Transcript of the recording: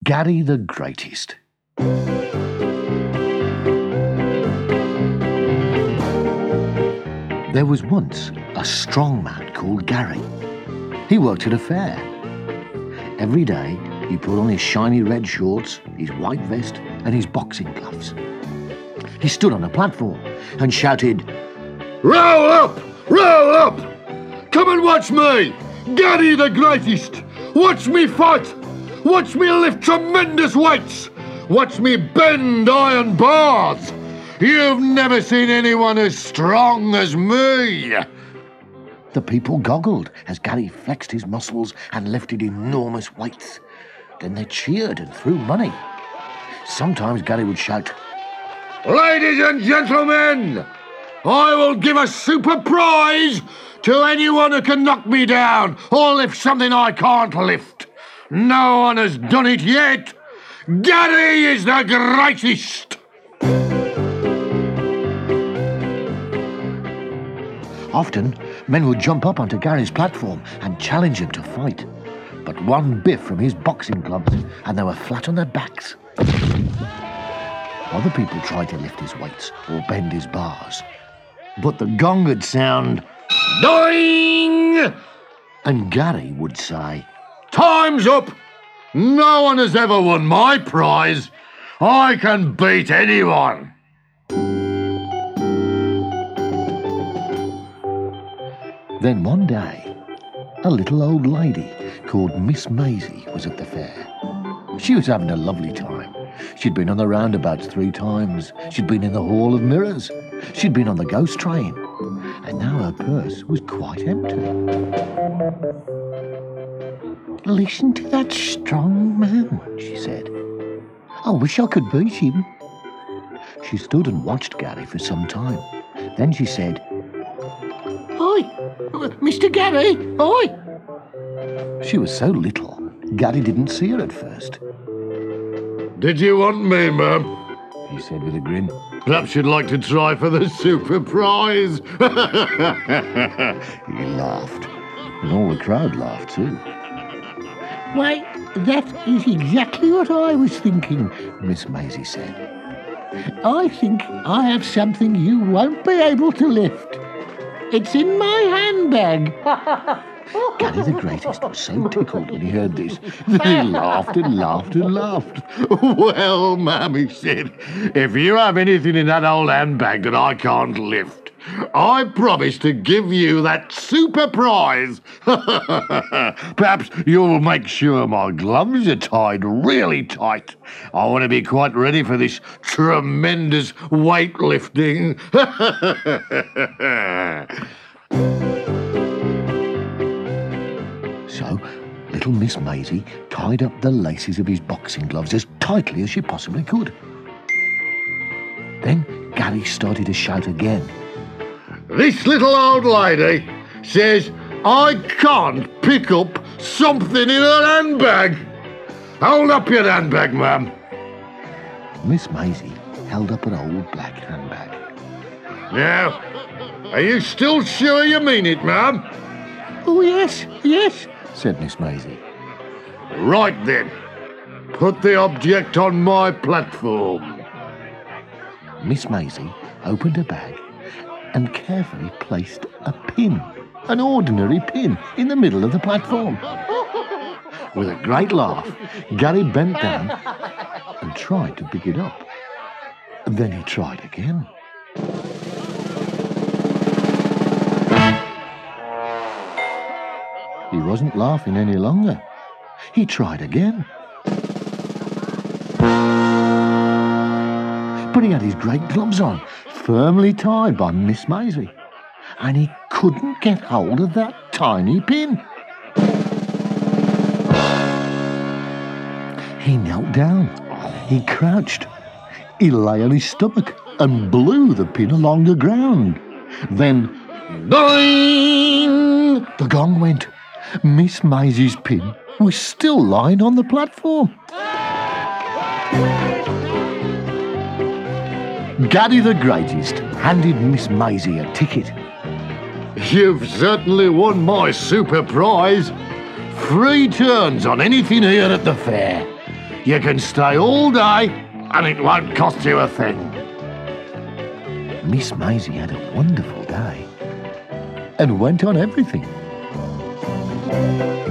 Gary the Greatest. There was once a strong man called Gary. He worked at a fair. Every day he put on his shiny red shorts, his white vest and his boxing gloves. He stood on a platform and shouted, "Roll up! Roll up! Come and watch me, Gary the Greatest! Watch me fight! Watch me lift tremendous weights! Watch me bend iron bars! You've never seen anyone as strong as me!" The people goggled as Gary flexed his muscles and lifted enormous weights. Then they cheered and threw money. Sometimes Gary would shout, "Ladies and gentlemen, I will give a super prize to anyone who can knock me down or lift something I can't lift. No one has done it yet. Gary is the greatest." Often, men would jump up onto Gary's platform and challenge him to fight. But one biff from his boxing gloves and they were flat on their backs. Other people tried to lift his weights or bend his bars. But the gong would sound, "Doing!" and Gary would say, "Time's up! No one has ever won my prize. I can beat anyone." Then one day, a little old lady called Miss Maisie was at the fair. She was having a lovely time. She'd been on the roundabouts 3 times. She'd been in the Hall of Mirrors. She'd been on the ghost train. And now her purse was quite empty. "Listen to that strong man," she said. "I wish I could beat him." She stood and watched Gary for some time. Then she said, "Oi, Mr. Gary, oi!" She was so little, Gary didn't see her at first. "Did you want me, ma'am?" he said with a grin. "Perhaps you'd like to try for the super prize." He laughed, and all the crowd laughed too. "Why, that is exactly what I was thinking," Miss Maisie said. "I think I have something you won't be able to lift. It's in my handbag." Gary the Greatest was so tickled when he heard this that he laughed and laughed and laughed. "Well, ma'am," he said, "if you have anything in that old handbag that I can't lift, I promise to give you that super prize. Perhaps you'll make sure my gloves are tied really tight. I want to be quite ready for this tremendous weightlifting." So, little Miss Maisie tied up the laces of his boxing gloves as tightly as she possibly could. Then Gary started to shout again. "This little old lady says I can't pick up something in her handbag. Hold up your handbag, ma'am." Miss Maisie held up an old black handbag. "Now, are you still sure you mean it, ma'am?" "Oh, yes, yes," said Miss Maisie. "Right then, put the object on my platform." Miss Maisie opened a bag and carefully placed a pin, an ordinary pin, in the middle of the platform. With a great laugh, Gary bent down and tried to pick it up. Then he tried again. He wasn't laughing any longer. He tried again. But he had his great gloves on, firmly tied by Miss Maisie, and he couldn't get hold of that tiny pin. He knelt down. He crouched. He lay on his stomach and blew the pin along the ground. Then, "Doing!" the gong went. Miss Maisie's pin was still lying on the platform. Gary the Greatest handed Miss Maisie a ticket. "You've certainly won my super prize. 3 turns on anything here at the fair. You can stay all day and it won't cost you a thing. Miss Maisie had a wonderful day and went on everything.